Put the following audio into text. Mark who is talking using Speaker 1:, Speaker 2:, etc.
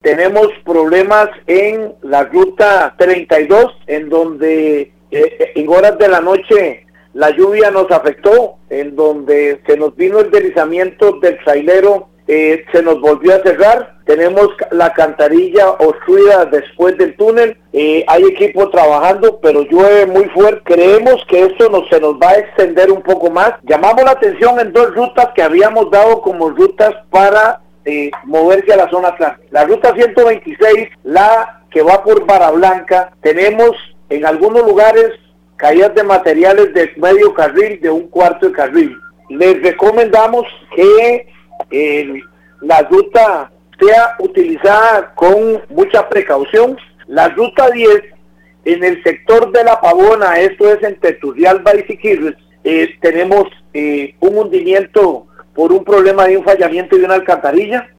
Speaker 1: tenemos problemas en la ruta 32, en donde en horas de la noche la lluvia nos afectó, en donde se nos vino el deslizamiento del trailero, se nos volvió a cerrar. Tenemos la cantarilla obstruida después del túnel. Hay equipo trabajando, pero llueve muy fuerte. Creemos que esto se nos va a extender un poco más. Llamamos la atención en dos rutas que habíamos dado como rutas para moverse a la zona atlántica. La ruta 126, la que va por Barra Blanca, tenemos en algunos lugares caídas de materiales de medio carril, de un cuarto de carril. Les recomendamos que la ruta sea utilizada con mucha precaución. La ruta 10, en el sector de La Pavona, esto es entre Turrialba y Siquirres, tenemos un hundimiento por un problema de un fallamiento de una alcantarilla.